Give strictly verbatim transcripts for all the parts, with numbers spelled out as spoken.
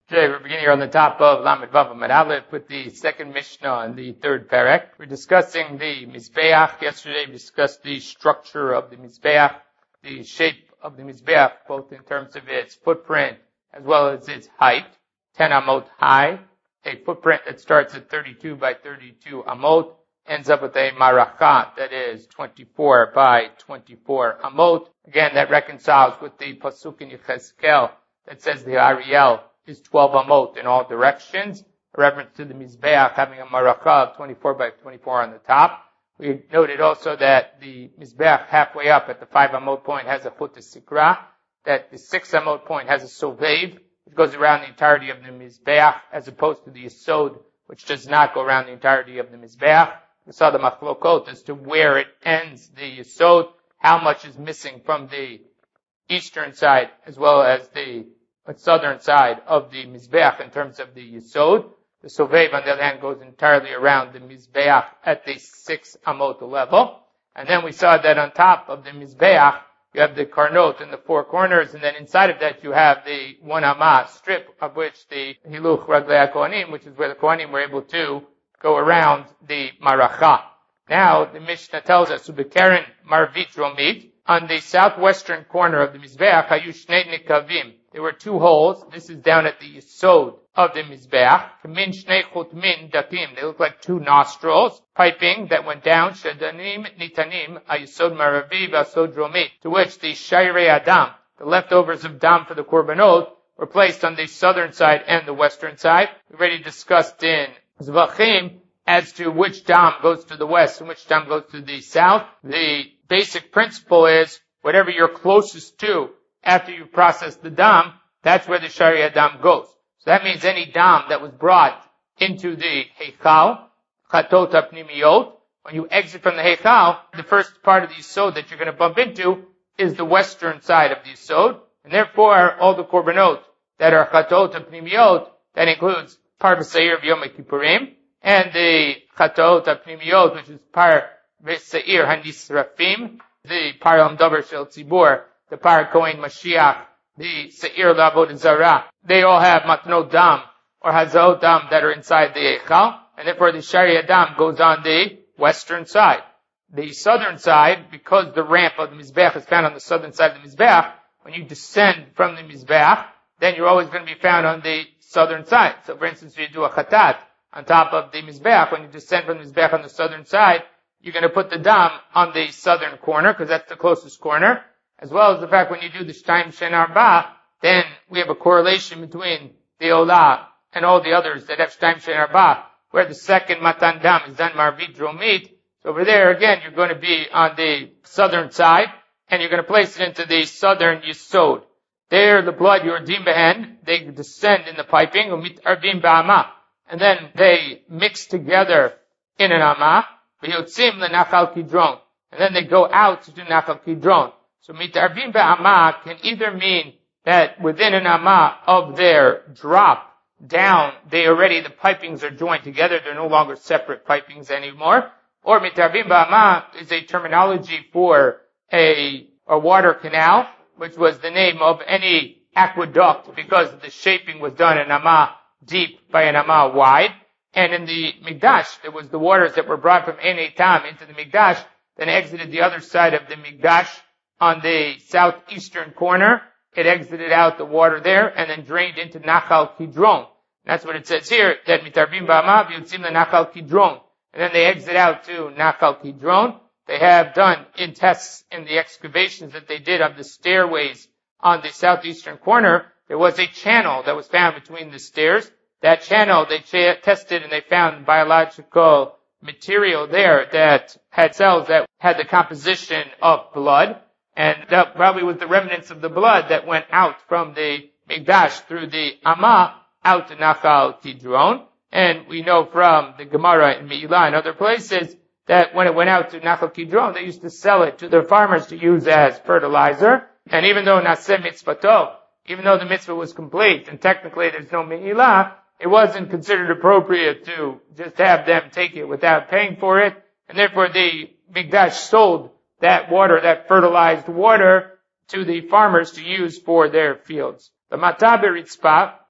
Today we're beginning here on the top of Lamed Vav Amud Aleph with the second Mishnah and the third Perek. We're discussing the Mizbeach. Yesterday we discussed the structure of the Mizbeach, the shape of the Mizbeach, both in terms of its footprint as well as its height. ten amot high, a footprint that starts at thirty-two by thirty-two amot, ends up with a marachat that is twenty-four by twenty-four amot. Again, that reconciles with the Pasuk in Yechezkel that says the Ariel is twelve amot in all directions, a reference to the Mizbeach having a marachat of twenty-four by twenty-four on the top. We noted also that the Mizbeach halfway up at the five amot point has a chut sikra, that the six amot point has a sovev, which goes around the entirety of the Mizbeach, as opposed to the Yesod, which does not go around the entirety of the Mizbeach. We saw the machlokot as to where it ends the Yesod, how much is missing from the eastern side as well as the southern side of the Mizbeach in terms of the Yesod. The Sovev, on the other hand, goes entirely around the Mizbeach at the six amot level. And then we saw that on top of the Mizbeach, you have the Karnot in the four corners, and then inside of that you have the one amah strip, of which the Hiluch Raglei HaKohanim, which is where the Kohanim were able to go around the Marachah. Now, the Mishnah tells us, Ubekeren Marvit Romit, on the southwestern corner of the Mizbeach, Hayu Shnei Nikavim. There were two holes. This is down at the Yesod of the Mizbeach. Kamin Shnei Chutmin Datim. They look like two nostrils, piping that went down. Shadanim Nitanim Ayesod Maravi Vasod Romit. To which the Shairei Adam, the leftovers of Dam for the Korbanot, were placed on the southern side and the western side. We already discussed in Zvachim as to which Dam goes to the west and which Dam goes to the south. The basic principle is whatever you're closest to after you process the dam, that's where the Shairei Adam goes. So that means any dam that was brought into the Heichal, Chatot HaPnimiyot, when you exit from the Heichal, the first part of the Yesod that you're going to bump into is the western side of the Yesod, and therefore all the Korbanot that are Chatot HaPnimiyot, that includes Par V'Seir V'Yom Kippurim, and the Chatot HaPnimiyot, which is Par V'Seir HaNisrafim, the Par Yom Davar Shel Tzibur, the Par Kohen Mashiach, the Seir L'Avodah Zarah, they all have Matnot Dam or Hazot Dam that are inside the Eichal, and therefore the Shairei Adam goes on the western side. The southern side, because the ramp of the Mizbeach is found on the southern side of the Mizbeach, when you descend from the Mizbeach, then you're always going to be found on the southern side. So for instance, if you do a Chatat on top of the Mizbeach, when you descend from the Mizbeach on the southern side, you're going to put the Dam on the southern corner, because that's the closest corner. As well as the fact when you do the Shtayim Shen Arba, then we have a correlation between the Olah and all the others that have Shtayim Shen Arba, where the second Matan Dam is done Marvit Romit. So over there, again, you're going to be on the southern side, and you're going to place it into the southern Yesod. There, the blood, Yordim Behen, they descend in the piping, Umit Arvim Ba'amah, and then they mix together in an Amah, V'yotzim L'Nachal Kidron, and then they go out to Nachal Kidron. So mitarbim ba'amah can either mean that within an amah of their drop down, they already, the pipings are joined together, they're no longer separate pipings anymore. Or mitarbim ba'amah is a terminology for a, a water canal, which was the name of any aqueduct because the shaping was done in amah deep by an amah wide. And in the Mikdash, there was the waters that were brought from Ein Eitam into the Mikdash, then exited the other side of the Mikdash. On the southeastern corner, it exited out the water there and then drained into Nachal Kidron. That's what it says here, that mitarbim ba'amah v'yotzim l'Nachal Kidron. And then they exit out to Nachal Kidron. They have done in tests in the excavations that they did of the stairways on the southeastern corner, there was a channel that was found between the stairs. That channel they ch- tested and they found biological material there that had cells that had the composition of blood. And that probably was the remnants of the blood that went out from the Mikdash through the Amah out to Nachal Kidron. And we know from the Gemara in Me'ilah and other places that when it went out to Nachal Kidron, they used to sell it to their farmers to use as fertilizer. And even though Naseh Mitzvato, even though the mitzvah was complete, and technically there's no Me'ilah, it wasn't considered appropriate to just have them take it without paying for it. And therefore the Mikdash sold that water, that fertilized water, to the farmers to use for their fields. The Matah B'Ritzpah,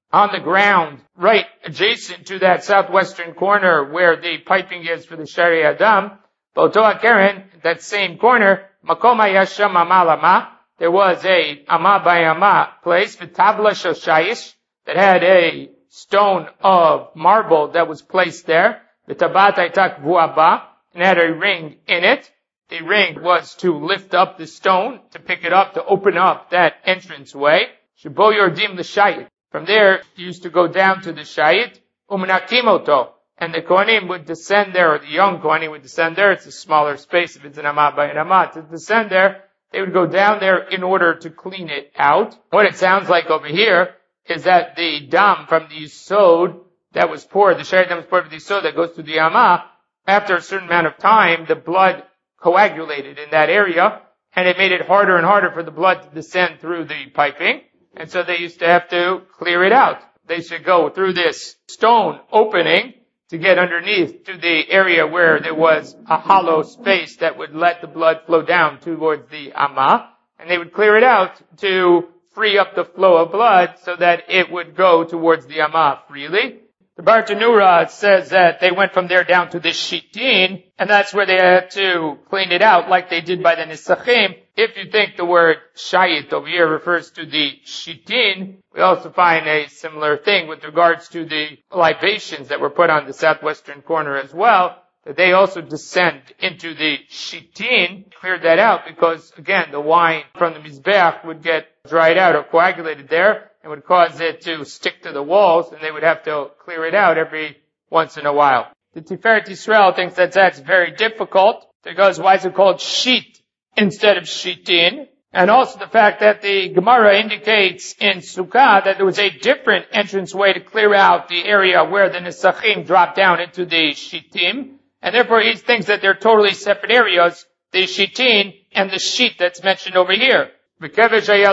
on the ground, right adjacent to that southwestern corner where the piping is for the Shari Adam, Boto HaKeren, that same corner, Makom Hayasham Amalama, there was a Ama by Ama place, V'tabla Shel Shayish, that had a stone of marble that was placed there, V'tabat Aitak Vuaba, and had a ring in it. The ring was to lift up the stone, to pick it up, to open up that entrance way. Shebo Yordim L'Shayit. From there, you used to go down to the Shayit, Umenakimoto, and the Kohanim would descend there, or the young Kohanim would descend there. It's a smaller space if it's an Amah by an Amah. To descend there, they would go down there in order to clean it out. What it sounds like over here is that the dam from the Yisod that was poured, the Shari dam was poured from the Yisod that goes to the Amah, after a certain amount of time, the blood coagulated in that area, and it made it harder and harder for the blood to descend through the piping. And so they used to have to clear it out. They should go through this stone opening to get underneath to the area where there was a hollow space that would let the blood flow down towards the Amah. And they would clear it out to free up the flow of blood so that it would go towards the Amah freely. The Bartanura says that they went from there down to the Shitin, and that's where they had to clean it out like they did by the Nisachim. If you think the word Shayit over here refers to the Shitin, we also find a similar thing with regards to the libations that were put on the southwestern corner as well, that they also descend into the Shitin. Cleared that out because, again, the wine from the Mizbeach would get dried out or coagulated there, and would cause it to stick to the walls, and they would have to clear it out every once in a while. The Tiferet Yisrael thinks that that's very difficult, because why is it called Shit instead of Shitin? And also the fact that the Gemara indicates in Sukkah that there was a different entranceway to clear out the area where the Nesachim dropped down into the Shittim, and therefore he thinks that they're totally separate areas, the Shitin and the Shit that's mentioned over here. And then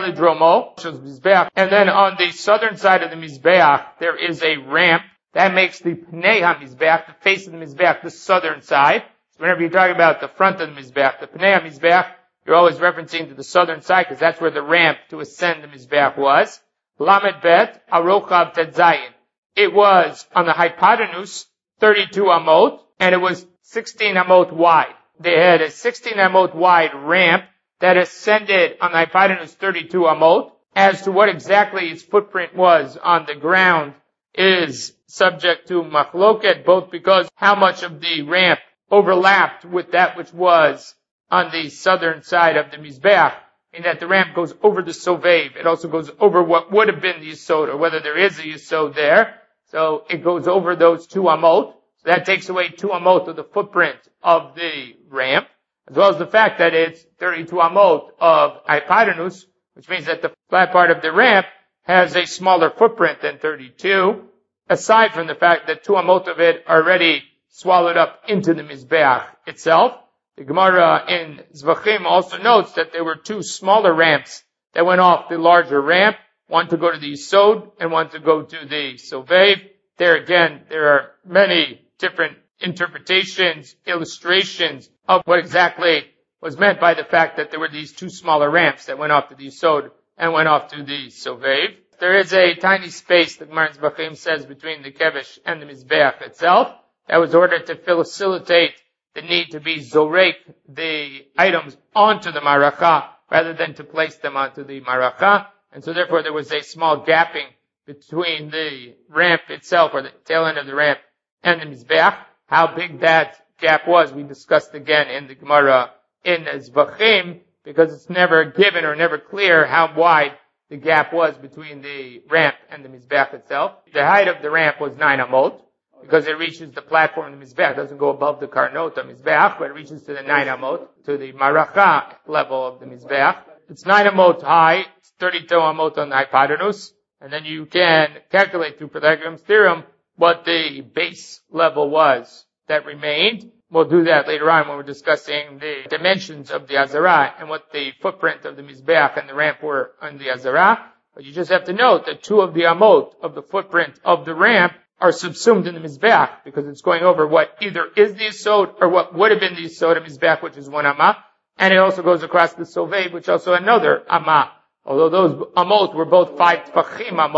on the southern side of the Mizbeach, there is a ramp that makes the Pnei HaMizbeach, the face of the Mizbeach, the southern side. So whenever you're talking about the front of the Mizbeach, the Pnei HaMizbeach, you're always referencing to the southern side because that's where the ramp to ascend the Mizbeach was. Lamed Bet, Arochav Tetzayin. It was on the hypotenuse, thirty-two amot, and it was sixteen amot wide. They had a sixteen amot wide ramp that ascended on the hypotenuse thirty-two amot. As to what exactly its footprint was on the ground is subject to machloket, both because how much of the ramp overlapped with that which was on the southern side of the Mizbeach, in that the ramp goes over the Sovev. It also goes over what would have been the Yisod, or whether there is a Yisod there. So it goes over those two amot. So that takes away two amot of the footprint of the ramp, as well as the fact that it's thirty-two amot of hypotenuse, which means that the flat part of the ramp has a smaller footprint than thirty-two, aside from the fact that two amot of it are already swallowed up into the Mizbeach itself. The Gemara in Zvachim also notes that there were two smaller ramps that went off the larger ramp, one to go to the Yisod and one to go to the Sovev. There again, there are many different interpretations, illustrations of what exactly was meant by the fact that there were these two smaller ramps that went off to the Yisod and went off to the Sovev. There is a tiny space, the Gemara in Zvachim says, between the Kevesh and the Mizbeach itself. That was ordered to facilitate the need to be zorek the items onto the Maracha rather than to place them onto the Maracha. And so therefore there was a small gapping between the ramp itself, or the tail end of the ramp, and the Mizbeach. How big that gap was, we discussed again in the Gemara in Zvachim, because it's never given or never clear how wide the gap was between the ramp and the Mizbeach itself. The height of the ramp was nine amot, because it reaches the platform of the Mizbeach. It doesn't go above the Karnot of Mizbeach, but it reaches to the nine amot, to the Maracha level of the Mizbeach. It's nine amot high, it's thirty-two amot on the hypotenuse, and then you can calculate through Pythagorean's theorem what the base level was that remained. We'll do that later on when we're discussing the dimensions of the Azarah and what the footprint of the Mizbeach and the ramp were on the Azarah. But you just have to note that two of the amot of the footprint of the ramp are subsumed in the Mizbeach, because it's going over what either is the Yisod or what would have been the Yisod of Mizbeach, which is one Amah, and it also goes across the Sovev, which is also another Amah. Although those Amot were both five Tfachim Amot,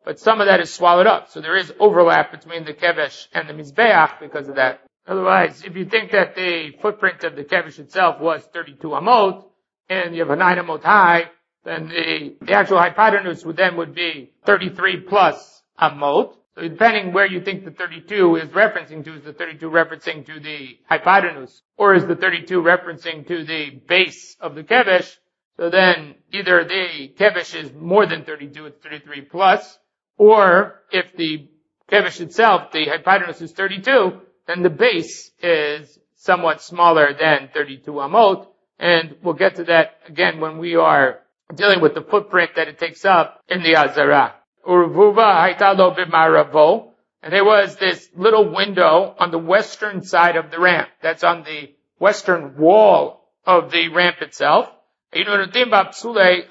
but some of that is swallowed up. So there is overlap between the kevesh and the mizbeach because of that. Otherwise, if you think that the footprint of the kevesh itself was thirty-two amot, and you have a nine amot high, then the, the actual hypotenuse would then would be thirty-three plus amot. So depending where you think the thirty-two is referencing to, is the thirty-two referencing to the hypotenuse, or is the thirty-two referencing to the base of the kevesh? So then either the kevesh is more than thirty-two, it's thirty-three plus, or if the kevesh itself, the hypotenuse is thirty-two, then the base is somewhat smaller than thirty-two amot, and we'll get to that again when we are dealing with the footprint that it takes up in the Azara. Urvuva haitalo b'maravo, and there was this little window on the western side of the ramp. That's on the western wall of the ramp itself. Chatat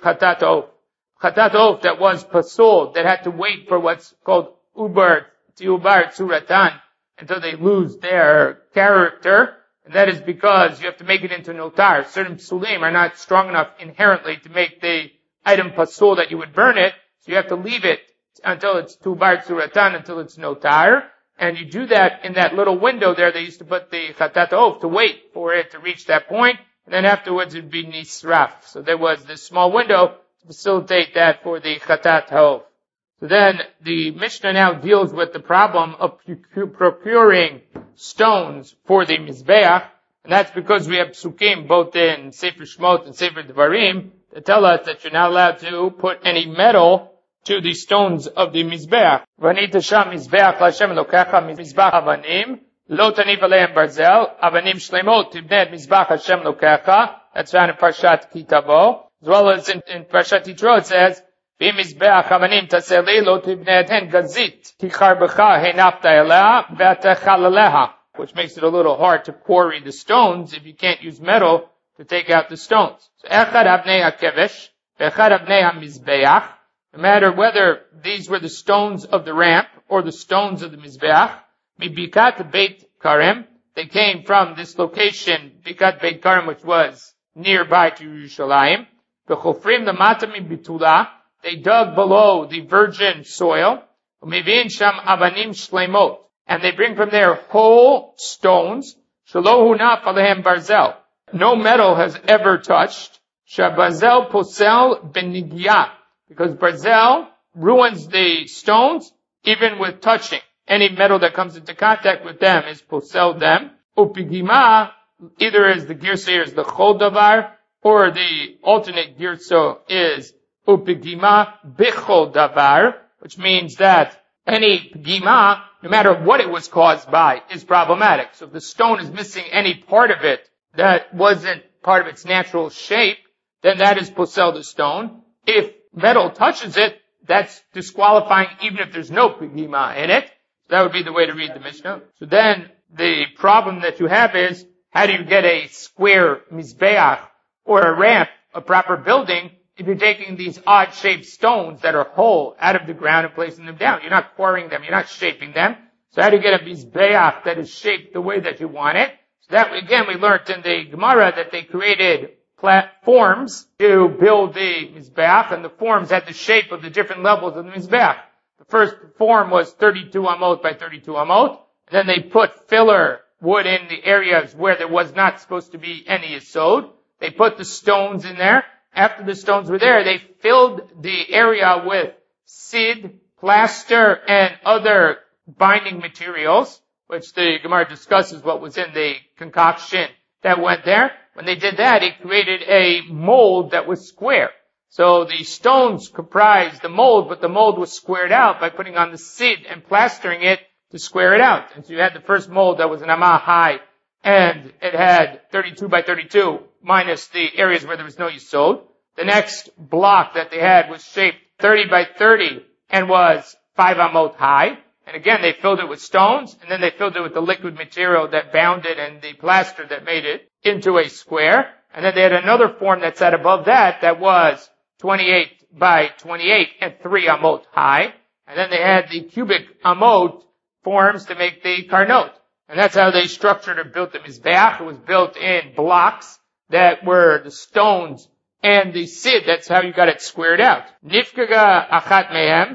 of that was pasul, that had to wait for what's called ubar, tiubar tzuratan, until they lose their character. And that is because you have to make it into notar. Certain psulim are not strong enough inherently to make the item pasul that you would burn it. So you have to leave it until it's tubar tzuratan, until it's notar. And you do that in that little window there. They used to put the chatat of to wait for it to reach that point. And then afterwards it would be nisraf. So there was this small window to facilitate that for the chatat hov. So then the Mishnah now deals with the problem of procuring stones for the mizbeach, and that's because we have psukim both in Sefer Shmot and Sefer Devarim that tell us that you're not allowed to put any metal to the stones of the mizbeach. V'anita sham mizbeach l'Hashem Elokecha mizbeach avanim lo tanif aleim barzel avanim shlemot tibnei mizbeach Hashem Elokecha. That's found in Parshat Kitavo, as well as in, in Parshat Yitro it says v'mizbeach avanim taseh lo tibnei hen gazit tichar b'cha henafta elea v'atechalaleha, which makes it a little hard to quarry the stones if you can't use metal to take out the stones. So echad avnei hakevesh v'echad avnei hamizbeach, no matter whether these were the stones of the ramp or the stones of the mizbeach, mibikat beit karem, they came from this location, bikat beit karem, which was nearby to Yerushalayim. V'chofrim lamata mibitula, they dug below the virgin soil. Umivin sham avanim shlemot, and they bring from there whole stones. Shelo hunaf alehem barzel, no metal has ever touched. Shabazel posel benigya, because barzel ruins the stones even with touching. Any metal that comes into contact with them is posel them. Upigima, either as the girsa is the chol davar, or the alternate girsa is upigima bichol davar, which means that any pigima, no matter what it was caused by, is problematic. So if the stone is missing any part of it that wasn't part of its natural shape, then that is posel the stone. If metal touches it, that's disqualifying even if there's no pigima in it. So that would be the way to read the Mishnah. So then the problem that you have is, how do you get a square mizbeach or a ramp, a proper building, if you're taking these odd-shaped stones that are whole out of the ground and placing them down? You're not quarrying them, you're not shaping them. So how do you get a mizbeach that is shaped the way that you want it? So that, again, we learned in the Gemara that they created platforms to build the mizbeach, and the forms had the shape of the different levels of the mizbeach. The first form was thirty-two amot by thirty-two amot, and then they put filler wood in the areas where there was not supposed to be any yesod. They put the stones in there. After the stones were there, they filled the area with sid, plaster, and other binding materials, which the Gemara discusses what was in the concoction that went there. When they did that, it created a mold that was square. So the stones comprised the mold, but the mold was squared out by putting on the sid and plastering it to square it out. And so you had the first mold that was an amah high, and it had thirty-two by thirty-two, minus the areas where there was no yesod. The next block that they had was shaped thirty by thirty and was five amot high. And again, they filled it with stones, and then they filled it with the liquid material that bound it and the plaster that made it into a square. And then they had another form that sat above that that was twenty-eight by twenty-eight and three amot high. And then they had the cubic amot forms to make the karnot. And that's how they structured or built the mizbeach. It was built in blocks that were the stones and the sid. That's how you got it squared out. Nifkaga achat mehem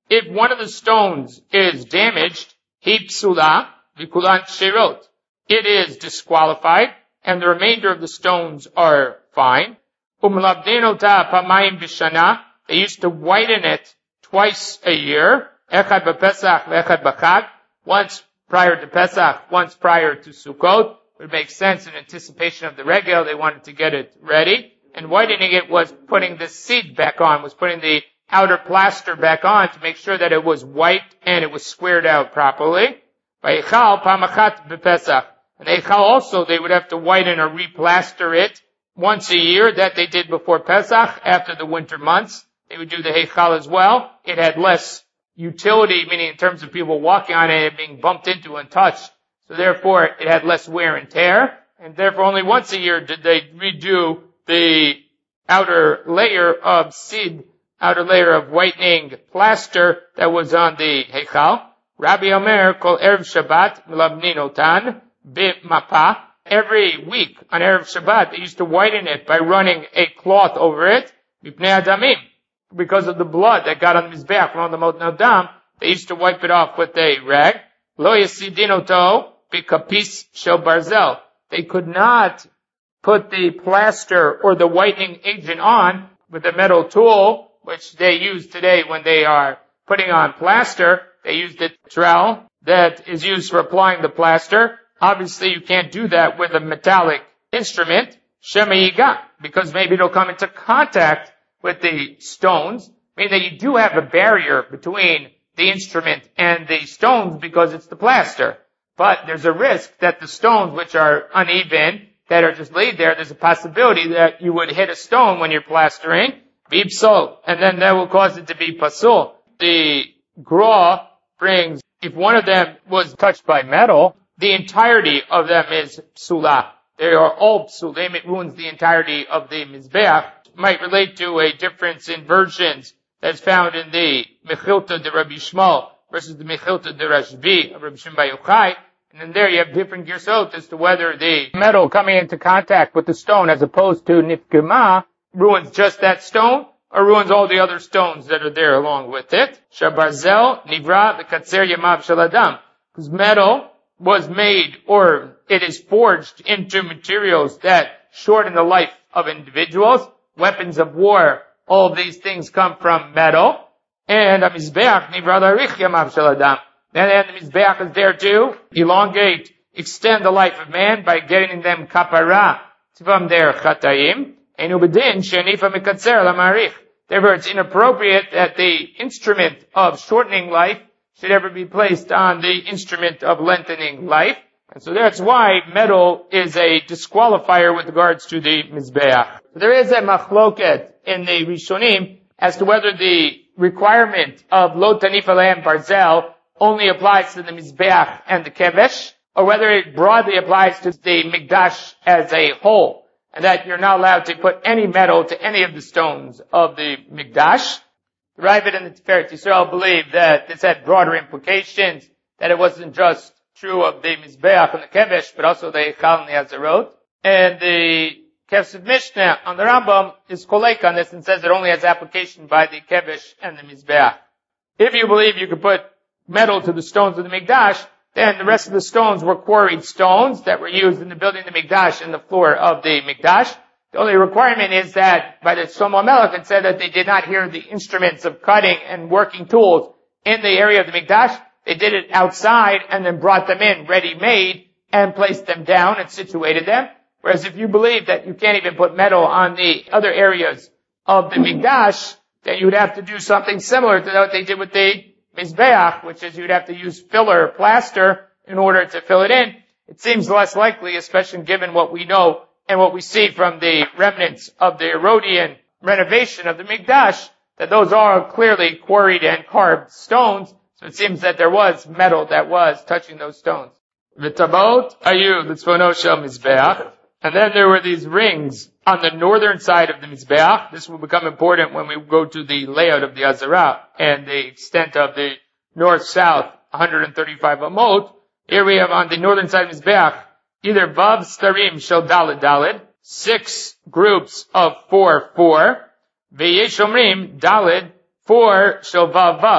If one of the stones is damaged, he psula, v'kulan shirot. It is disqualified, and the remainder of the stones are fine. Umlabdinota pamayim b'shana. They used to whiten it twice a year. Echad b'Pesach, v'echad b'Chag. Once prior to Pesach, once prior to Sukkot. It would make sense in anticipation of the regel. They wanted to get it ready. And whitening it was putting the seed back on, was putting the outer plaster back on to make sure that it was white and it was squared out properly. Vayechal pamachat b'Pesach. And Eichal also, they would have to whiten or replaster it once a year, that they did before Pesach, after the winter months. They would do the Eichal as well. It had less utility, meaning in terms of people walking on it and being bumped into and touched. So therefore, it had less wear and tear. And therefore, only once a year did they redo the outer layer of seed, outer layer of whitening plaster that was on the Heichal. Rabbi Omer kol Erev Shabbat milabninotan b'mapa. Every week on Erev Shabbat, they used to whiten it by running a cloth over it, mipnei adamim, because of the blood that got on the Mizbeach from the Mot Nadam. They used to wipe it off with a rag. Lo yesidinoto b'kapis shel barzel. They could not put the plaster or the whitening agent on with a metal tool, which they use today when they are putting on plaster. They use the trowel that is used for applying the plaster. Obviously, you can't do that with a metallic instrument, shemayiga, because maybe it'll come into contact with the stones, meaning that you do have a barrier between the instrument and the stones because it's the plaster. But there's a risk that the stones, which are uneven, that are just laid there, there's a possibility that you would hit a stone when you're plastering, bipsol, and then that will cause it to be pasul. The Gra brings, if one of them was touched by metal, the entirety of them is psula. They are all psulim. It ruins the entirety of the Mizbeach. Might relate to a difference in versions that's found in the Mechilta de Rabbi Shmuel versus the Mechilta de Rashbi of Rabbi Shimon Bar Yochai. And then there you have different girsot as to whether the metal coming into contact with the stone as opposed to nifkema ruins just that stone or ruins all the other stones that are there along with it. Shabarzel nivra v'katzer yamav shel adam. Because metal was made, or it is forged into materials that shorten the life of individuals. Weapons of war, all of these things come from metal. And a mizbeach nivra l'arich yamav shel adam. And the mizbeach is there to elongate, extend the life of man by getting them kapara from their chatayim. And ubedin shenifa mikatzer lamarich. Therefore, it's inappropriate that the instrument of shortening life should ever be placed on the instrument of lengthening life. And so that's why metal is a disqualifier with regards to the Mizbeach. There is a machloket in the Rishonim as to whether the requirement of lo tanif aleim barzel only applies to the Mizbeach and the Kevesh, or whether it broadly applies to the Mikdash as a whole, and that you're not allowed to put any metal to any of the stones of the Mikdash. The Ravid and the Tiferet Yisrael believe that this had broader implications, that it wasn't just true of the Mizbeach and the Kevesh, but also the Eichal and the Azarot. And the Kesef Mishnah on the Rambam is kolek on this and says it only has application by the Kevesh and the Mizbeach. If you believe you could put metal to the stones of the Mikdash, then the rest of the stones were quarried stones that were used in the building of the Mikdash and the floor of the Mikdash. The only requirement is that by the Shlomo Melech it said that they did not hear the instruments of cutting and working tools in the area of the Mikdash. They did it outside and then brought them in ready-made and placed them down and situated them. Whereas if you believe that you can't even put metal on the other areas of the Mikdash, then you would have to do something similar to what they did with the Mizbeach, which is you'd have to use filler plaster in order to fill it in. It seems less likely, especially given what we know and what we see from the remnants of the Herodian renovation of the Mikdash, that those are clearly quarried and carved stones. So it seems that there was metal that was touching those stones. V'tabot ayu l'tzvono shel Mizbeach. And then there were these rings on the northern side of the Mizbeach. This will become important when we go to the layout of the Azarah and the extent of the north-south, one hundred thirty-five amot. Here we have on the northern side of Mizbeach, either Vav Starim Shel Daled Daled, six groups of four, four. V'yesh Omrim Daled, four Shel Vav Vav.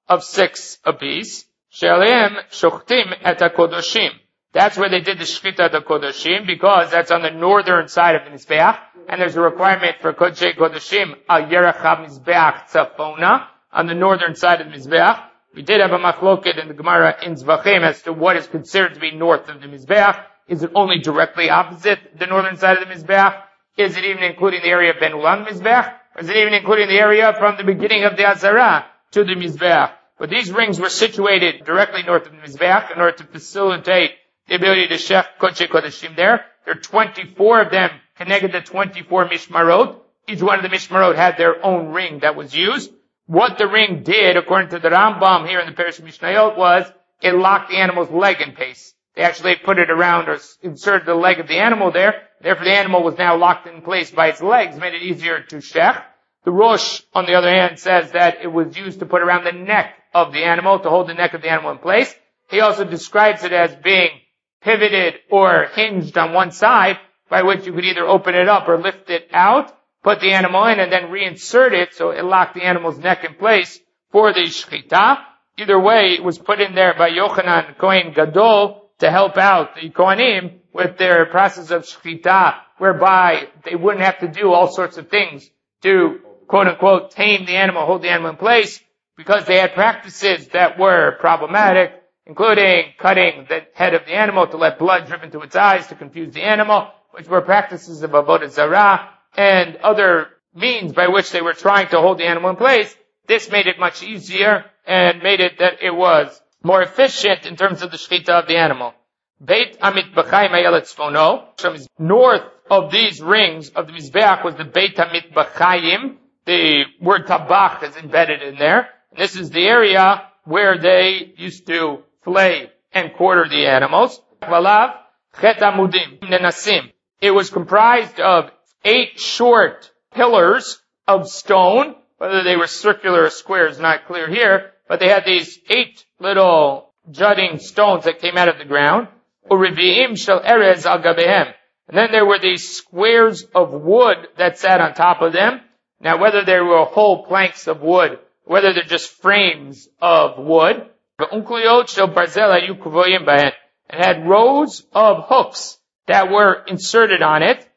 of six apiece. She'aleim shochtim et hakodoshim. That's where they did the shchita at kodoshim, because that's on the northern side of the Mizbeach, and there's a requirement for Kodshei Kodoshim al Yerach HaMizbeach Tzafona, on the northern side of the Mizbeach. We did have a machloket in the Gemara in Zvachim as to what is considered to be north of the Mizbeach. Is it only directly opposite the northern side of the Mizbeach? Is it even including the area of Ben Ulam Mizbeach? Or is it even including the area from the beginning of the Azara to the Mizbeach? But these rings were situated directly north of the Mizbeach in order to facilitate the ability to shech Kodshei Kodashim there. There are twenty-four of them connected to twenty-four Mishmarot. Each one of the Mishmarot had their own ring that was used. What the ring did, according to the Rambam here in the Parish of Mishnayot, was it locked the animal's leg in place. They actually put it around or inserted the leg of the animal there. Therefore, the animal was now locked in place by its legs, made it easier to shech. The Rosh, on the other hand, says that it was used to put around the neck of the animal, to hold the neck of the animal in place. He also describes it as being pivoted or hinged on one side, by which you could either open it up or lift it out, put the animal in, and then reinsert it, so it locked the animal's neck in place for the shechita. Either way, it was put in there by Yochanan Kohen Gadol to help out the Kohanim with their process of shechita, whereby they wouldn't have to do all sorts of things to, quote unquote, tame the animal, hold the animal in place, because they had practices that were problematic, including cutting the head of the animal to let blood drip into its eyes to confuse the animal, which were practices of Avodah Zarah, and other means by which they were trying to hold the animal in place. This made it much easier and made it that it was more efficient in terms of the shechita of the animal. Beit HaMitbachayim hayel tzfono. North of these rings of the Mizbeach was the Beit HaMitbachayim. The word tabach is embedded in there. And this is the area where they used to flay and quarter the animals. Valav chet amudim nenasim. It was comprised of eight short pillars of stone. Whether they were circular or square is not clear here, but they had these eight little jutting stones that came out of the ground. Uriviim shel erez al gabehem. And then there were these squares of wood that sat on top of them. Now, whether they were whole planks of wood, whether they're just frames of wood, it had rows of hooks that were inserted on it.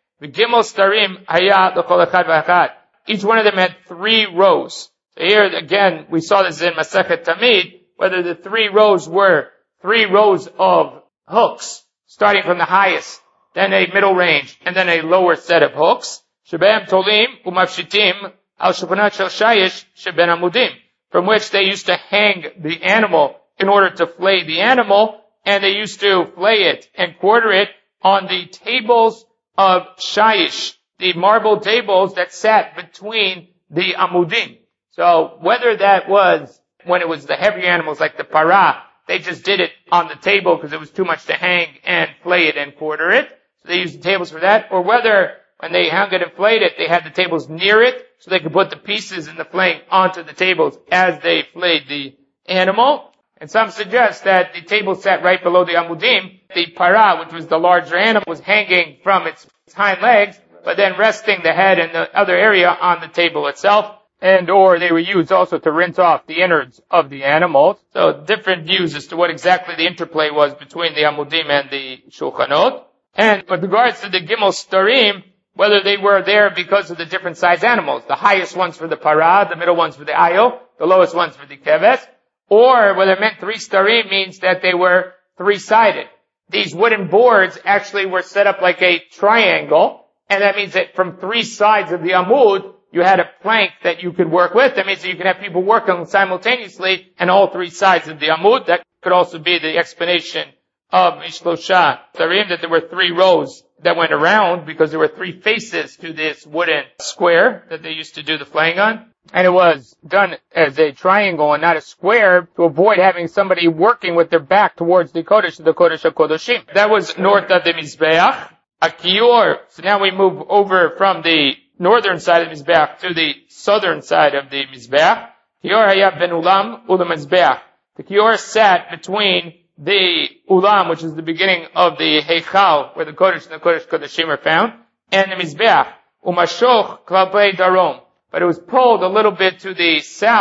Each one of them had three rows. So here again, we saw this in Masechet Tamid, whether the three rows were three rows of hooks, starting from the highest, then a middle range, and then a lower set of hooks. Shebem tolim umafshitim al shupanat shel shayish sheben amudim, from which they used to hang the animal in order to flay the animal, and they used to flay it and quarter it on the tables of shayish, the marble tables that sat between the amudim. So whether that was when it was the heavier animals like the para, they just did it on the table because it was too much to hang and flay it and quarter it. So they used the tables for that. Or whether when they hung it and flayed it, they had the tables near it so they could put the pieces in the flaying onto the tables as they flayed the animal. And some suggest that the table sat right below the amudim. The para, which was the larger animal, was hanging from its hind legs, but then resting the head and the other area on the table itself. And or they were used also to rinse off the innards of the animal. So different views as to what exactly the interplay was between the amudim and the shulchanot. And with regards to the gimel starim, whether they were there because of the different size animals, the highest ones for the para, the middle ones for the ayo, the lowest ones for the keves, or whether it meant three starim means that they were three-sided. These wooden boards actually were set up like a triangle, and that means that from three sides of the amud, you had a plank that you could work with. That means that you could have people working simultaneously on all three sides of the amud. That could also be the explanation of Mishlosha Tarim, that there were three rows that went around because there were three faces to this wooden square that they used to do the flaying on. And it was done as a triangle and not a square to avoid having somebody working with their back towards the Kodesh, the Kodesh HaKodashim. That was north of the Mizbeach. A kior. So now we move over from the northern side of the Mizbeach to the southern side of the Mizbeach. Kior hayab ben ulam ulam Mizbeach. The kior sat between the ulam, which is the beginning of the heichal, where the Kodesh and the Kodesh Kodashim are found, and the Mizbeach. Umashoch klavei darom. But it was pulled a little bit to the south,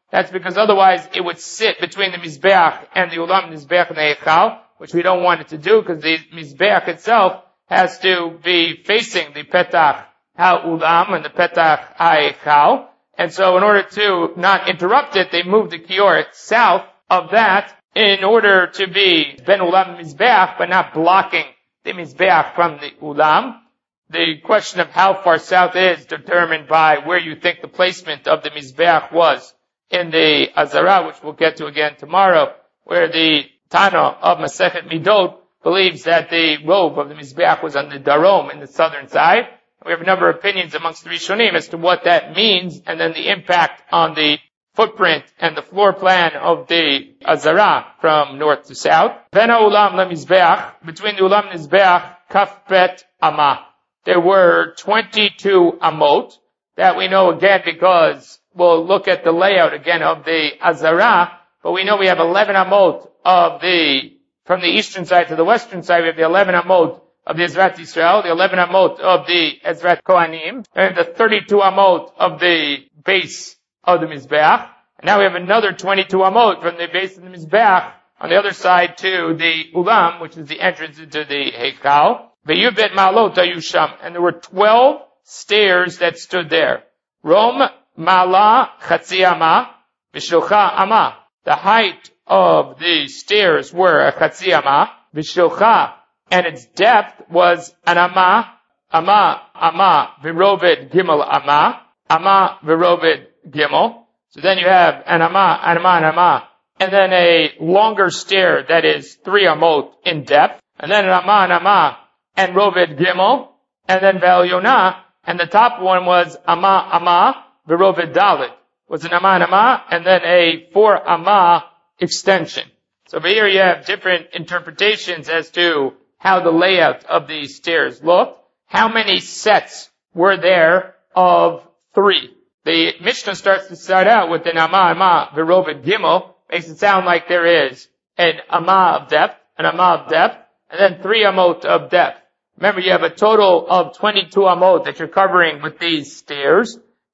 That's because otherwise it would sit between the Mizbeach and the Ulam, Mizbeach and the Heichal, which we don't want it to do because the Mizbeach itself has to be facing the Petach HaUlam and the Petach HaEichal. And so in order to not interrupt it, they moved the Kioret south of that in order to be Ben Ulam Mizbeach, but not blocking the Mizbeach from the Ulam. The question of how far south is determined by where you think the placement of the Mizbeach was in the Azara, which we'll get to again tomorrow, where the Tana of Masechet Midot believes that the robe of the Mizbeach was on the Darom, in the southern side. We have a number of opinions amongst the Rishonim as to what that means, and then the impact on the footprint and the floor plan of the Azara from north to south. Ben Ulam LeMizbeach, between the Ulam and Mizbeach, Kafbet Amah. There were twenty-two amot, that we know again because we'll look at the layout again of the Azara, but we know we have eleven amot of the, from the eastern side to the western side, we have the eleven amot of the Ezrat Yisrael, the eleven amot of the Ezrat Kohanim, and the thirty-two amot of the base of the Mizbeach. And now we have another twenty-two amot from the base of the Mizbeach on the other side to the Ulam, which is the entrance into the Heichal. Ve'yubet ma'alot ayusham, and there were twelve stairs that stood there. Rom ma'ala chatzi amah, v'shilcha amah. The height of the stairs were a chatzi amah, v'shilcha, and its depth was an amah, amah, amah, v'roved gimel amah, amah, v'roved gimel. So then you have an amah, an amah, an amah, and then a longer stair that is three amot in depth, and then an amah, an amah, and roved gimel, and then ve'elyonah, and the top one was amah, amah, v'roved dalet, was an amah, an amah, and then a four amah extension. So here you have different interpretations as to how the layout of these stairs looked. How many sets were there of three? The Mishnah starts to start out with an amah, amah, v'roved gimel, makes it sound like there is an amah of depth, an amah of depth, and then three amot of depth. Remember, you have a total of twenty-two amot that you're covering with these stairs,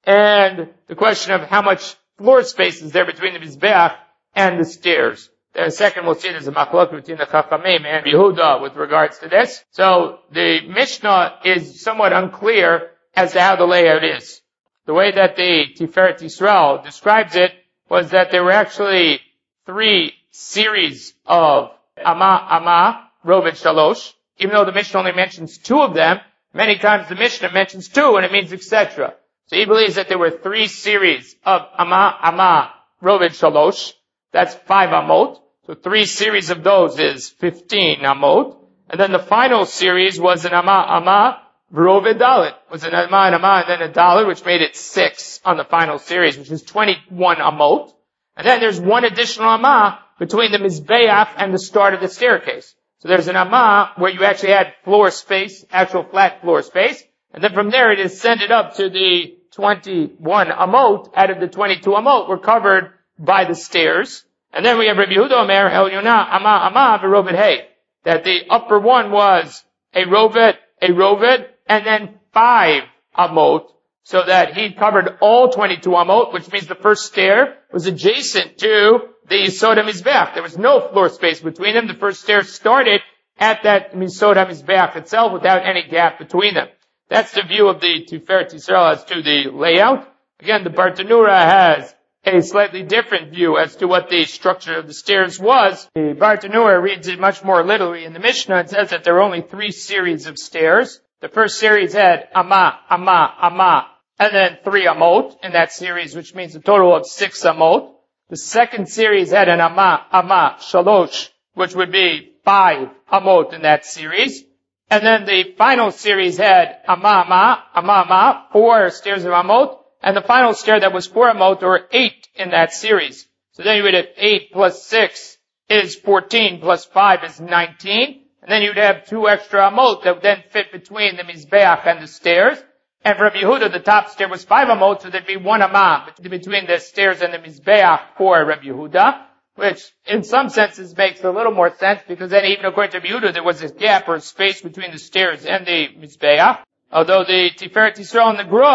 and the question of how much floor space is there between the Mizbeach and the stairs. The second, we'll see there's a machlok between the Chachamim and Yehuda with regards to this. So the Mishnah is somewhat unclear as to how the layout is. The way that the Tiferet Yisrael describes it was that there were actually three series of Amah, Amah, Roved Shalosh. Even though the Mishnah only mentions two of them, many times the Mishnah mentions two and it means et cetera. So he believes that there were three series of Amah, Amah, Roved Shalosh. That's five amot. So three series of those is fifteen amot. And then the final series was an Amah, Amah, V'roved Dalet. Was an Amah, an Amah, and then a Dalet, which made it six on the final series, which is twenty-one amot. And then there's one additional Amah between the Mizbeach and the start of the staircase. So there's an amah where you actually had floor space, actual flat floor space, and then from there it is ascended up to the twenty-one amot. Out of the twenty-two amot were covered by the stairs. And then we have Rabbi Yehuda Omer, Elyonah, amah, amah, v'roved hay. That the upper one was a rovet, a rovet, and then five amot, so that he covered all twenty-two amot, which means the first stair was adjacent to the Yisod HaMizbeach. There was no floor space between them. The first stair started at that Yisod HaMizbeach itself without any gap between them. That's the view of the Tiferet Yisrael as to the layout. Again, the Bartanura has a slightly different view as to what the structure of the stairs was. The Bartanura reads it much more literally in the Mishnah. It says that there were only three series of stairs. The first series had Amah, Amah, Amah, and then three Amot in that series, which means a total of six Amot. The second series had an Amah, Amah, Shalosh, which would be five Amot in that series. And then the final series had Amah, Amah, Amah, Amah, four stairs of Amot. And the final stair that was four Amot, or eight in that series. So then you would have eight plus six is fourteen, plus five is nineteen. And then you'd have two extra Amot that would then fit between the Mizbeach and the stairs. And for Rabbi Yehuda, the top stair was five amot, so there'd be one amah between the stairs and the Mizbeach for Rabbi Yehuda, which in some senses makes a little more sense, because then even according to Rabbi Yehuda, there was a gap or space between the stairs and the Mizbeach. Although the Tiferet Yisrael and the Gra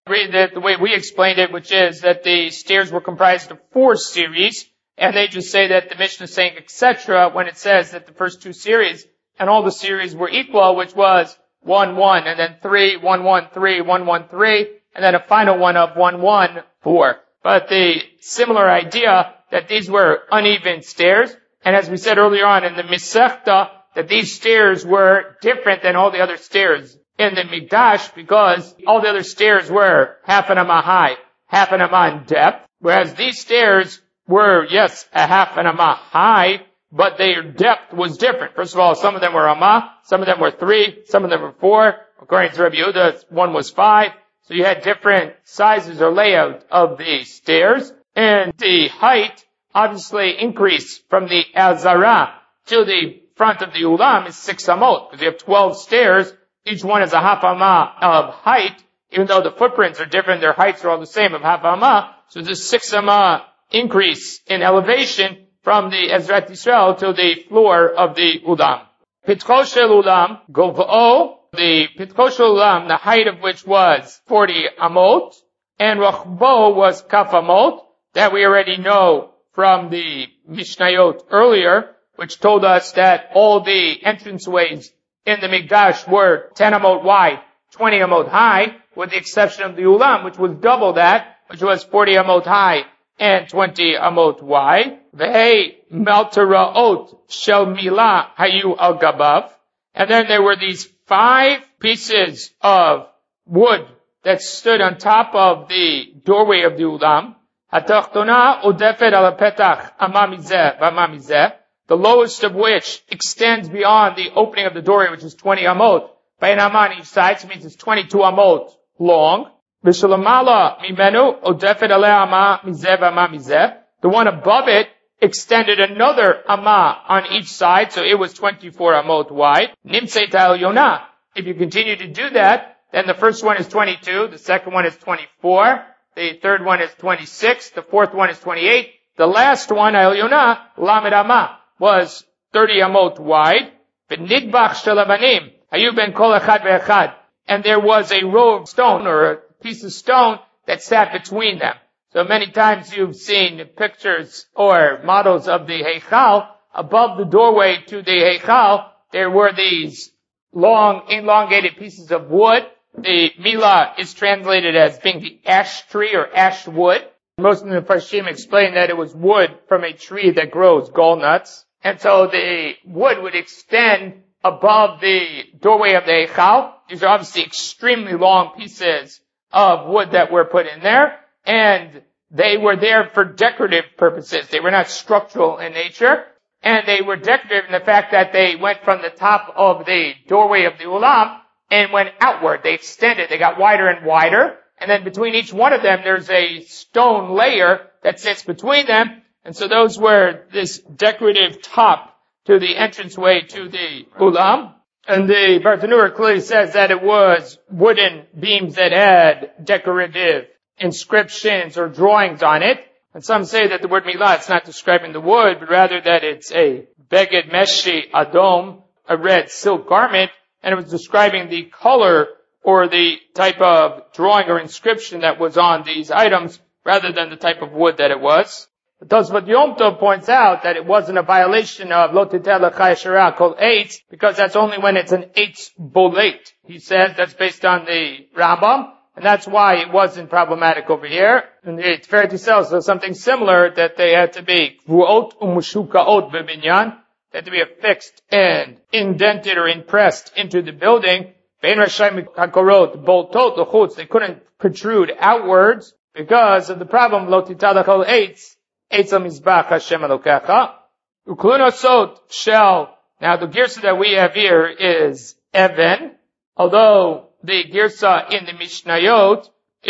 read it the way we explained it, which is that the stairs were comprised of four series, and they just say that the Mishnah is saying et cetera when it says that the first two series and all the series were equal, which was one, one, and then three, one, one, three, one, one, three, and then a final one of one, one, four. But the similar idea that these were uneven stairs, and as we said earlier on in the Masechta, that these stairs were different than all the other stairs in the Mikdash because all the other stairs were half an amah high, half an amah in depth, whereas these stairs were, yes, a half an amah high, but their depth was different. First of all, some of them were amah, some of them were three, some of them were four. According to Rabbi Yehuda, one was five. So you had different sizes or layout of the stairs, and the height obviously increased from the Azara to the front of the Ulam is six amot, because you have twelve stairs. Each one is a half amah of height, even though the footprints are different, their heights are all the same of half amah. So this six amah increase in elevation from the Ezrat Yisrael to the floor of the Ulam. Pitcho shel Ulam, Gov'o, the Pitcho shel Ulam, the height of which was forty amot, and Rachbo was kaf amot, that we already know from the Mishnayot earlier, which told us that all the entranceways in the Mikdash were ten amot wide, twenty amot high, with the exception of the Ulam, which was double that, which was forty amot high and twenty amot wide. V'hei melteraot shel milah hayu al gabav. And then there were these five pieces of wood that stood on top of the doorway of the Ulam. Hatachtona udefet al petach amah mizeh v'amah mizeh. The lowest of which extends beyond the opening of the doorway, which is twenty amot. By an amah on each side, so it means it's twenty-two amot long. V'shalamala mimenu odefet aleh amah mizeh v'amah mizeh. The one above it extended another amah on each side, so it was twenty-four amot wide. Nimseit al yonah. If you continue to do that, then the first one is twenty-two, the second one is twenty-four, the third one is twenty-six, the fourth one is twenty-eight, the last one, al yonah, lamed amah, was thirty amot wide. V'nidbach shel avanim hayu ben kol echad ve'echad. And there was a row of stone, or a piece of stone, that sat between them. So many times you've seen pictures or models of the Heichal. Above the doorway to the Heichal, there were these long, elongated pieces of wood. The Milah is translated as being the ash tree or ash wood. Most of the Farshim explain that it was wood from a tree that grows gall nuts. And so the wood would extend above the doorway of the Eichal. These are obviously extremely long pieces of wood that were put in there. And they were there for decorative purposes. They were not structural in nature. And they were decorative in the fact that they went from the top of the doorway of the Ulam and went outward. They extended. They got wider and wider. And then between each one of them, there's a stone layer that sits between them. And so those were this decorative top to the entranceway to the Ulam. And the Bartanura clearly says that it was wooden beams that had decorative inscriptions or drawings on it. And some say that the word milah, it's not describing the wood, but rather that it's a beged meshi adom, a red silk garment, and it was describing the color or the type of drawing or inscription that was on these items, rather than the type of wood that it was. Tosfot Yom Tov points out that it wasn't a violation of Lo Titeh L'Chai Shara Kol Eitz, because that's only when it's an Eitz Bolet. He says that's based on the Rambam, and that's why it wasn't problematic over here. And it's fair to say also something similar, that they had to be Kvuot U'Mushukaot B'Binyan, they had to be affixed and indented or impressed into the building. Bein Rashai Hakorot Boltot L'Chutz, they couldn't protrude outwards because of the problem Lo Titeh L'Chol Eitz. Eitz HaMizbach Hashem Elokecha. Uklunosot shel. Now the girsa that we have here is Even, although the girsa in the Mishnayot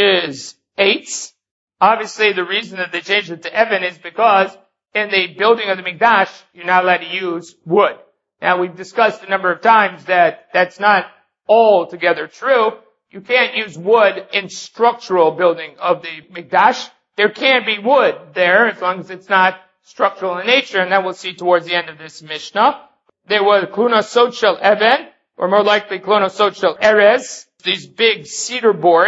is Eitz. Obviously the reason that they changed it to Even is because in the building of the Mikdash, you're not allowed to use wood. Now we've discussed a number of times that that's not altogether true. You can't use wood in structural building of the Mikdash. There can be wood there, as long as it's not structural in nature, and that we'll see towards the end of this Mishnah. There was Klunosot shel Even, or more likely Klunosot shel Erez, these big cedar boards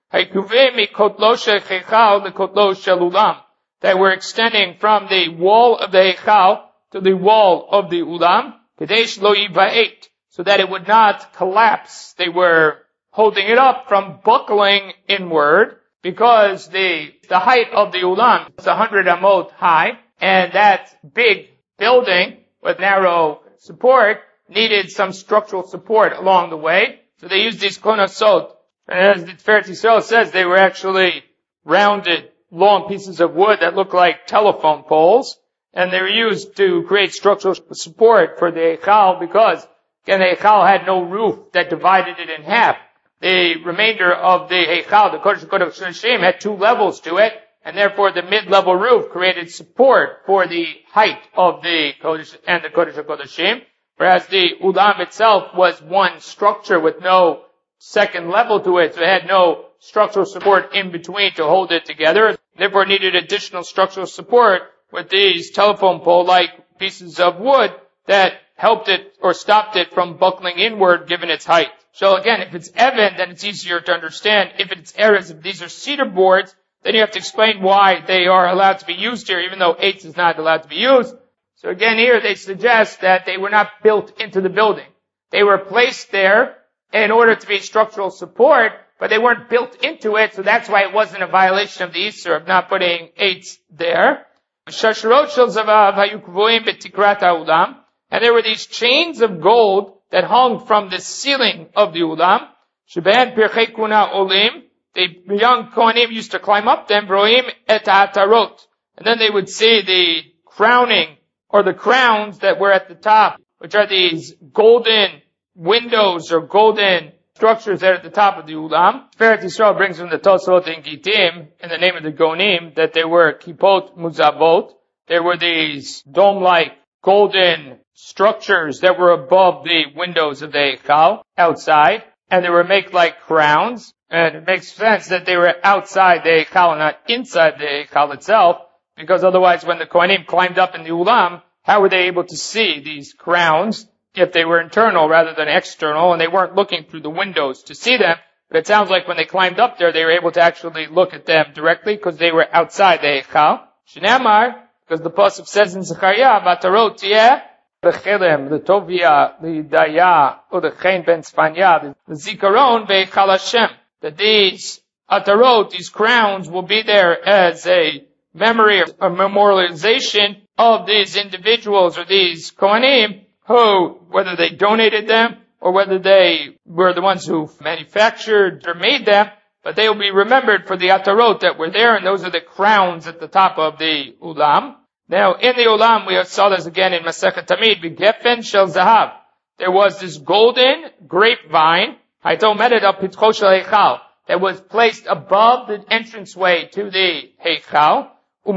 that were extending from the wall of the Heichal to the wall of the Ulam, so that it would not collapse. They were holding it up from buckling inward, because the the height of the Ulam is one hundred amot high, and that big building with narrow support needed some structural support along the way. So they used these konasot. And as the Tiferet Yisrael says, they were actually rounded, long pieces of wood that looked like telephone poles. And they were used to create structural support for the Eichal, because, again, the Eichal had no roof that divided it in half. The remainder of the Eichal, the Kodesh HaKodashim, had two levels to it, and therefore the mid-level roof created support for the height of the Kodesh and the Kodesh HaKodashim, whereas the Ulam itself was one structure with no second level to it, so it had no structural support in between to hold it together. Therefore it needed additional structural support with these telephone pole-like pieces of wood that helped it or stopped it from buckling inward given its height. So again, if it's Evan, then it's easier to understand. If it's Erez, if these are cedar boards, then you have to explain why they are allowed to be used here, even though eights is not allowed to be used. So again, here they suggest that they were not built into the building. They were placed there in order to be structural support, but they weren't built into it, so that's why it wasn't a violation of the Isur of not putting eights there. And there were these chains of gold that hung from the ceiling of the Ulam. The young Kohanim used to climb up them, and then they would see the crowning, or the crowns that were at the top, which are these golden windows or golden structures that are at the top of the Ulam. Tiferet Yisrael brings from the Tosfot in Gittim, in the name of the Gonim, that there were Kipot Muzavot. There were these dome-like golden structures that were above the windows of the Eichal, outside, and they were made like crowns. And it makes sense that they were outside the Eichal and not inside the Eichal itself, because otherwise when the Kohanim climbed up in the Ulam, how were they able to see these crowns if they were internal rather than external, and they weren't looking through the windows to see them? But it sounds like when they climbed up there, they were able to actually look at them directly because they were outside the Eichal. Shnamar, because the pasuk says in Zechariah, "Vatarot tieh bechelem letovia leidaya ulechein ben tzfanya lezikaron beIchal Hashem." That these atarot, these crowns, will be there as a memory, a memorialization of these individuals or these Kohanim who, whether they donated them or whether they were the ones who manufactured or made them, but they will be remembered for the atarot that were there, and those are the crowns at the top of the Ulam. Now, in the Ulam, we saw this again in Masechet Tamid, B'gefen shel zahav. There was this golden grapevine, that was placed above the entranceway to the Heichal,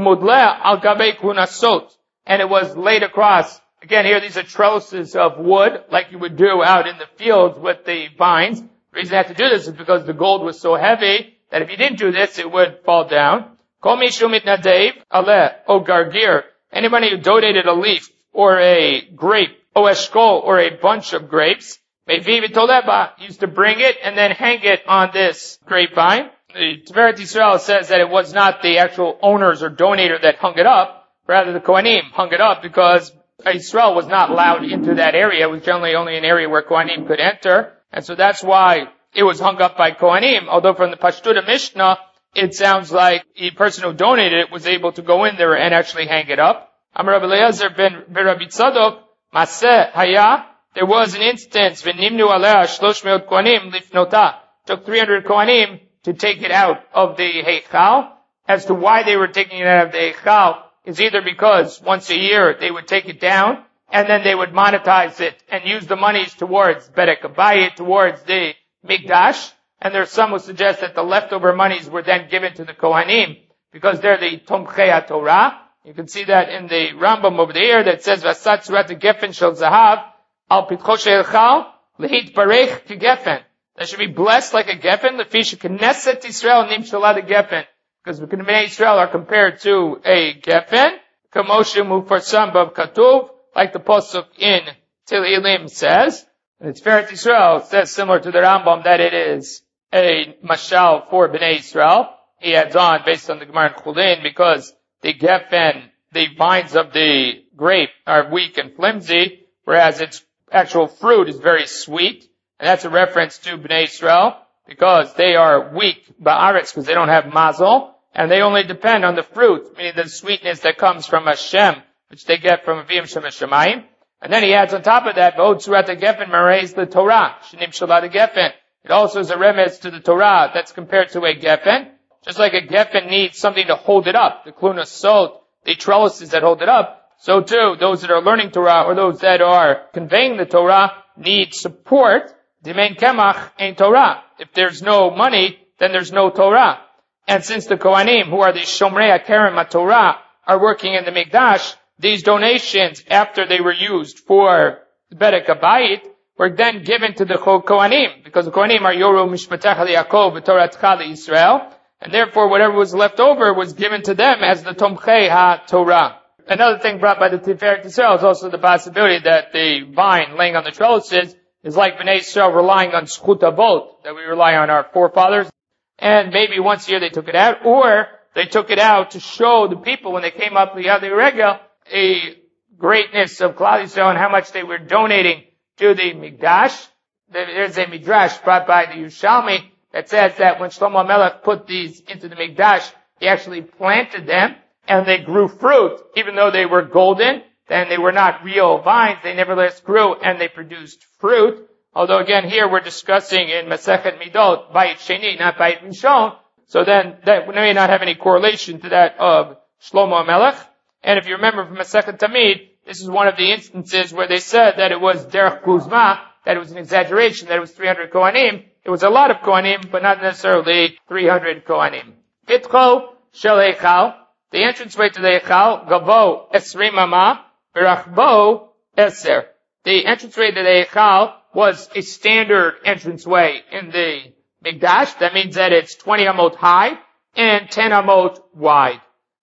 and it was laid across. Again, here these are trellises of wood, like you would do out in the fields with the vines. The reason I had to do this is because the gold was so heavy that if you didn't do this, it would fall down. Anybody who donated a leaf or a grape, o eshkol, or a bunch of grapes, used to bring it and then hang it on this grapevine. The Tiferet Yisrael says that it was not the actual owners or donator that hung it up, rather the Kohanim hung it up because Yisrael was not allowed into that area. It was generally only an area where Kohanim could enter, and so that's why it was hung up by Kohanim, although from the Pashtuta Mishnah, it sounds like the person who donated it was able to go in there and actually hang it up. Amar Rabbi Eliezer ben Rabbi Tzadok, Maseh Haya, there was an instance, v'nimnu aleh shlosh meot kohanim lifnota. Took three hundred kohanim to take it out of the Heichal. As to why they were taking it out of the Heichal is either because once a year they would take it down, and then they would monetize it and use the monies towards Bedek Abayit, towards the Mikdash. And there's some who suggest that the leftover monies were then given to the Kohanim because they're the Tomchei HaTorah. You can see that in the Rambam over there that says, Vasat Surat Gefen Shel Zahav, Al Pitcho She'elchal, Lehit Barech Gefen. That should be blessed like a Gefen, Lefish Knesset Yisrael Nim Shalad Gefen. Because the Bnei Yisrael are compared to a Gefen, Kamoshe Mufarsam Bav Katuv, like the Pasuk in Tehillim says. And it's Tiferet Yisrael says similar to the Rambam that it is a mashal for Bnei Israel. He adds on based on the Gemara in Chulin because the gefen, the vines of the grape are weak and flimsy, whereas its actual fruit is very sweet. And that's a reference to Bnei Israel because they are weak ba'aretz because they don't have mazel and they only depend on the fruit, meaning the sweetness that comes from Hashem, which they get from Avim Shem Hashemayim. And then he adds on top of that, V'od Surat HaGefen Mareis the Torah, Shenim Shalat HaGefen. It also is a remez to the Torah that's compared to a gefen. Just like a gefen needs something to hold it up, the kluna sot, the trellises that hold it up, so too, those that are learning Torah or those that are conveying the Torah need support. Dimein kemach ain't Torah. If there's no money, then there's no Torah. And since the Kohanim, who are the Shomrei HaKerem HaTorah, are working in the Mikdash, these donations, after they were used for the Bedek HaBayit, were then given to the Kohanim, because the Kohanim are Yoru Mishpatecha LeYaakov v'Toratcha LeYisrael, and therefore whatever was left over was given to them as the Tomchei HaTorah. Another thing brought by the Tiferet Yisrael is also the possibility that the vine laying on the trellises is like Bnei Yisrael relying on Zchut Avot, that we rely on our forefathers, and maybe once a year they took it out, or they took it out to show the people when they came up the Yad Regel a greatness of Klal Yisrael and how much they were donating to the Mikdash. There's a midrash brought by the Yerushalmi that says that when Shlomo HaMelech put these into the Mikdash, he actually planted them and they grew fruit. Even though they were golden, then they were not real vines, they nevertheless grew and they produced fruit. Although again here we're discussing in Masechet Midot, Bayit Sheni, not Bayit Rishon, so then that may not have any correlation to that of Shlomo HaMelech. And if you remember from Masechet Tamid, this is one of the instances where they said that it was Derech Guzma, that it was an exaggeration, that it was three hundred Kohanim. It was a lot of Kohanim, but not necessarily three hundred Kohanim. Pitcho Shel Eichal, the entranceway to the Eichal, Gavo Esrim Ama, Berachbo Eser. The entranceway to the Eichal was a standard entranceway in the Mikdash. That means that it's twenty amot high and ten amot wide.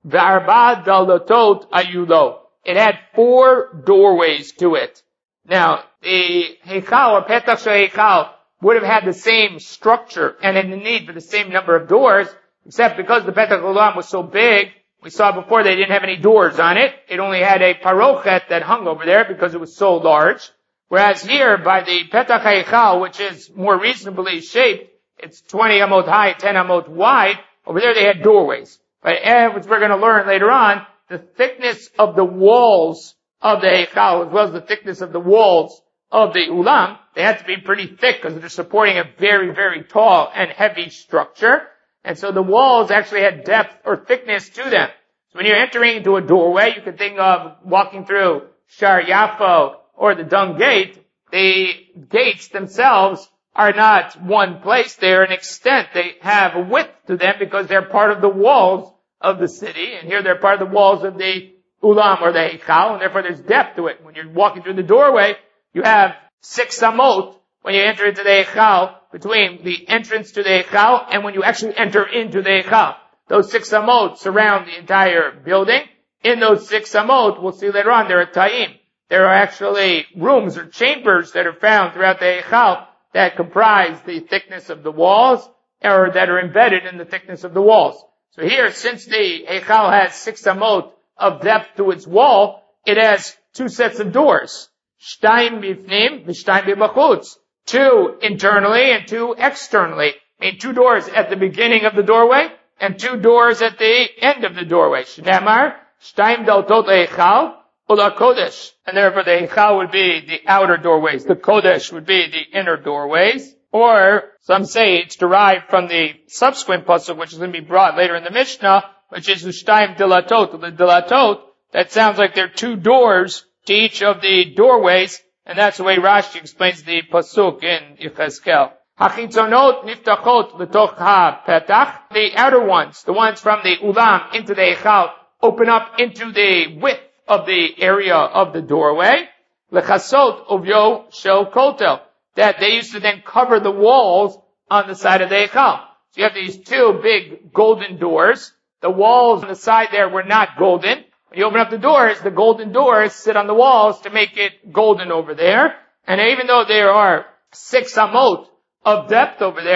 V'arba dalotot ayulo. It had four doorways to it. Now, the Heichal or Petach Shel Heichal would have had the same structure and in the need for the same number of doors, except because the Petach Olam was so big, we saw before they didn't have any doors on it. It only had a parochet that hung over there because it was so large. Whereas here, by the Petach Heichal, which is more reasonably shaped, it's twenty amot high, ten amot wide. Over there they had doorways. But as we're going to learn later on, the thickness of the walls of the Heichal, as well as the thickness of the walls of the Ulam, they had to be pretty thick because they're supporting a very, very tall and heavy structure. And so the walls actually had depth or thickness to them. So when you're entering into a doorway, you can think of walking through Shar Yafo or the Dung Gate. The gates themselves are not one place. They're an extent. They have a width to them because they're part of the walls of the city. And here they're part of the walls of the Ulam or the Heichal, and therefore there's depth to it. When you're walking through the doorway, you have six amot when you enter into the Heichal, between the entrance to the Heichal and when you actually enter into the Heichal. Those six amot surround the entire building. In those six amot, we'll see later on, there are ta'im. There are actually rooms or chambers that are found throughout the Heichal that comprise the thickness of the walls, or that are embedded in the thickness of the walls. So here, since the Heichal has six amot of depth to its wall, it has two sets of doors. Shtaim bifnim, v'shtaim b'bachutz. Two internally and two externally. I mean, two doors at the beginning of the doorway and two doors at the end of the doorway. Shnamar, shtaim daltot Heichal, ula kodesh. And therefore the Heichal would be the outer doorways. The kodesh would be the inner doorways. Or, some say it's derived from the subsequent pasuk, which is going to be brought later in the Mishnah, which is Ushtaim Dilatot. The Dilatot, that sounds like there are two doors to each of the doorways, and that's the way Rashi explains the pasuk in Yechezkel. Hachitzonot niftachot l'toch ha-petach. The outer ones, the ones from the Ulam into the Heichal, open up into the width of the area of the doorway. Lechasot uvyo shel kotel. That they used to then cover the walls on the side of the Heichal. So you have these two big golden doors. The walls on the side there were not golden. When you open up the doors, the golden doors sit on the walls to make it golden over there. And even though there are six amot of depth over there,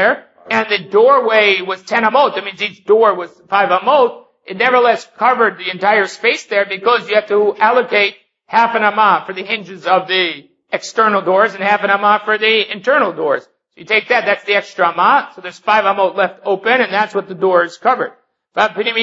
and the doorway was ten amot, that means each door was five amot, it nevertheless covered the entire space there because you have to allocate half an amah for the hinges of the external doors and half an amah for the internal doors. So you take that, that's the extra amah, so there's five amot left open, and that's what the door is covered. And then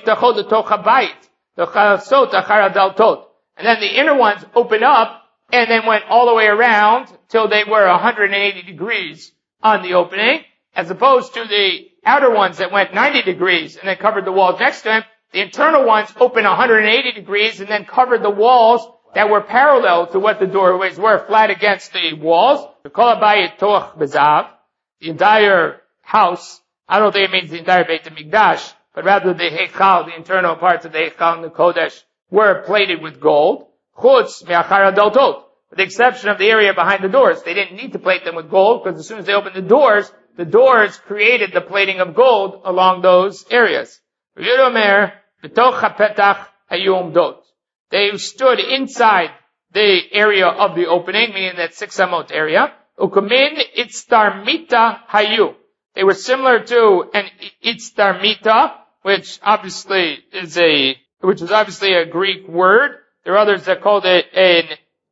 the inner ones open up, and then went all the way around till they were one hundred eighty degrees on the opening, as opposed to the outer ones that went ninety degrees and then covered the walls next to them. The internal ones opened one hundred eighty degrees and then covered the walls that were parallel to what the doorways were, flat against the walls. The entire house, I don't think it means the entire Beit HaMikdash, but rather the Heichal, the internal parts of the Heichal and the Kodesh, were plated with gold. Chutz me'achar hadaltot, with the exception of the area behind the doors. They didn't need to plate them with gold, because as soon as they opened the doors, the doors created the plating of gold along those areas. They stood inside the area of the opening, meaning that six amot area. Ukumin itztarmita hayu. They were similar to an itztarmita, which obviously is a, which is obviously a Greek word. There are others that called it an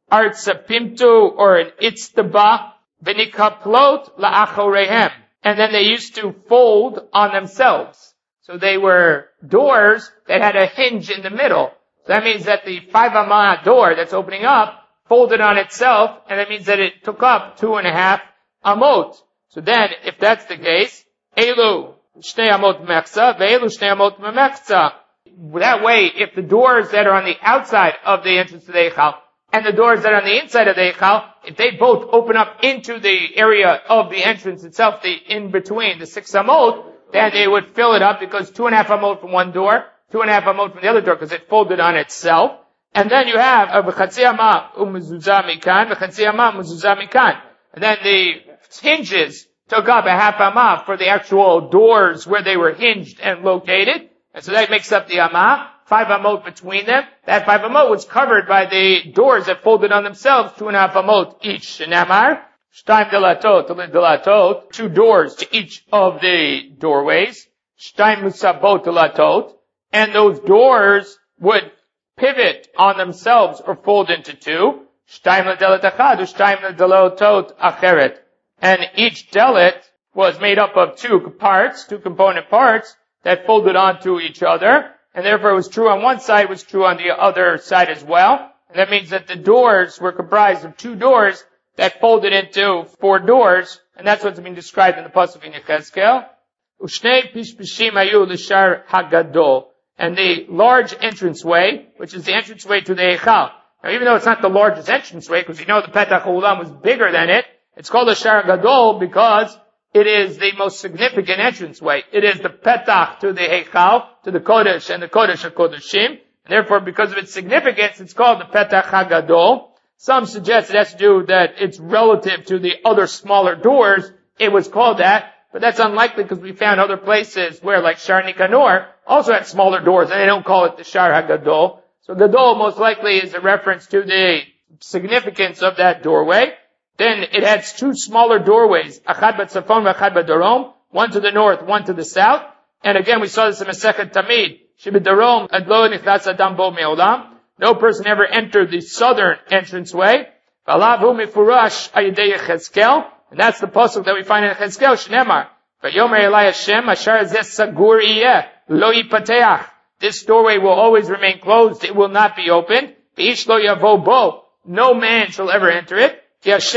artsapimtu or an itztaba, v'nikaplot la'achorehem. And then they used to fold on themselves. So they were doors that had a hinge in the middle. So that means that the five amah door that's opening up folded on itself, and that means that it took up two and a half amot. So then, if that's the case, elu shnei amot mechza, ve'elu shnei amot memechza. That way, if the doors that are on the outside of the entrance to the Eichal and the doors that are on the inside of the Eichal, if they both open up into the area of the entrance itself, the in-between, the six amot, then they would fill it up because two and a half amot from one door, two and a half amot from the other door because it folded on itself. And then you have a v'chatzi amah umezuzah mikan, v'chatzi amah umezuzah mikan. And then the hinges took up a half amah for the actual doors where they were hinged and located. And so that makes up the amah, five amot between them. That five amot was covered by the doors that folded on themselves, two and a half amot each. Shenamar, shtaim delatot, delatot, two doors to each of the doorways. Shtaim musabot delatot, and those doors would pivot on themselves or fold into two. Shtaim ledelat achad, shtaim ledelatot acheret. And each delet was made up of two parts, two component parts, that folded onto each other, and therefore it was true on one side, it was true on the other side as well. And that means that the doors were comprised of two doors that folded into four doors, and that's what's been described in the Pasuk in Yechezkel. Ushnei pishpishim hayu l'shar hagadol, and the large entranceway, which is the entranceway to the Eichal. Now, even though it's not the largest entranceway, because you know the Petach HaOlam was bigger than it, it's called the Shar Gadol because it is the most significant entranceway. It is the Petach to the Heichal, to the Kodesh and the Kodesh HaKodeshim. And therefore, because of its significance, it's called the Petach HaGadol. Some suggest it has to do that it's relative to the other smaller doors. It was called that, but that's unlikely because we found other places where, like Shar Nikanor, also had smaller doors, and they don't call it the Shar HaGadol. So Gadol most likely is a reference to the significance of that doorway. Then it has two smaller doorways, Achad B'Tzafon v'Achad B'Darom, one to the north, one to the south. And again, we saw this in Masechet Tamid. Sheb'Darom ad lo nichnas adam bo me'olam. No person ever entered the southern entranceway. V'alav hu mifurash ayidei Yechezkel. And that's the pasuk that we find in Yechezkel, Shneimar. V'yomer Elai Hashem, Ashar zeh sagur iyeh, lo yipateach. This doorway will always remain closed. It will not be opened. V'ish lo yavo bo. No man shall ever enter it. Because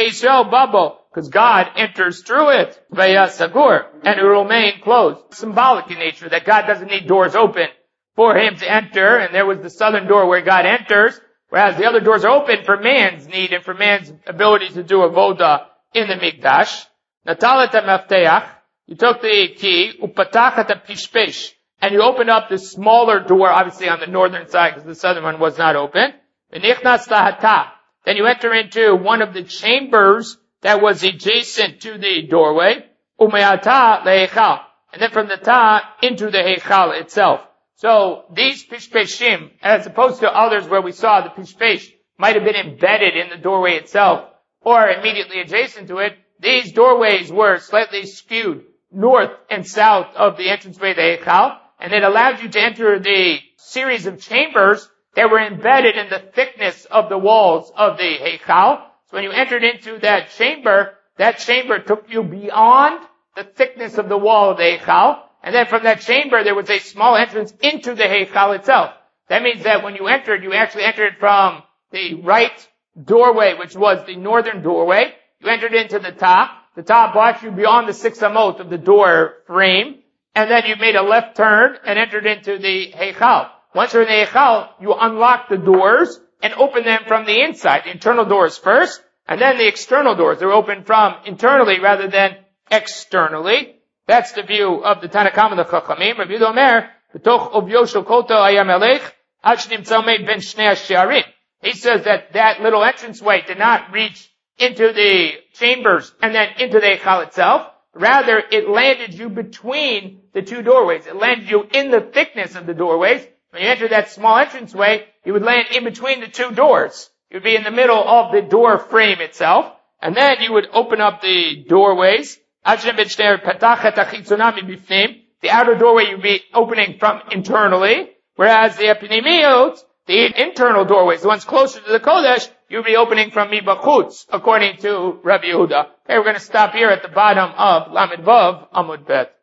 God enters through it, and it will remain closed. Symbolic in nature, that God doesn't need doors open for Him to enter, and there was the southern door where God enters, whereas the other doors are open for man's need and for man's ability to do avoda in the Mikdash. Natalat ha'mafteach, you took the key, upatachat ha'pishpesh, and you opened up the smaller door, obviously on the northern side, because the southern one was not open. V'nichnas lahata. Then you enter into one of the chambers that was adjacent to the doorway, umeata le'echal, and then from the ta into the heichal itself. So these pishpeshim, as opposed to others where we saw the pishpesh might have been embedded in the doorway itself or immediately adjacent to it, these doorways were slightly skewed north and south of the entranceway of the Heichal, and it allowed you to enter the series of chambers that were embedded in the thickness of the walls of the Heichal. So when you entered into that chamber, that chamber took you beyond the thickness of the wall of the Heichal, and then from that chamber there was a small entrance into the Heichal itself. That means that when you entered, you actually entered from the right doorway, which was the northern doorway. You entered into the top. The top brought you beyond the six amot of the door frame, and then you made a left turn and entered into the Heichal. Once you're in the Heichal, you unlock the doors and open them from the inside. The internal doors first, and then the external doors. They're opened from internally rather than externally. That's the view of the Tanna Kamma, the Chachamim. Rabbi Yehuda Omer, b'toch ovyo shel kol ta'or haya melech, ad shenimtza omed ben shnei hasharim. He says that that little entranceway did not reach into the chambers and then into the Heichal itself. Rather, it landed you between the two doorways. It landed you in the thickness of the doorways. When you enter that small entranceway, you would land in between the two doors. You would be in the middle of the door frame itself, and then you would open up the doorways. The outer doorway you'd be opening from internally, whereas the epinimiot, the internal doorways, the ones closer to the Kodesh, you'd be opening from mibachutz, according to Rabbi Yehuda. Okay, we're going to stop here at the bottom of Lamed Vav Amud Bet.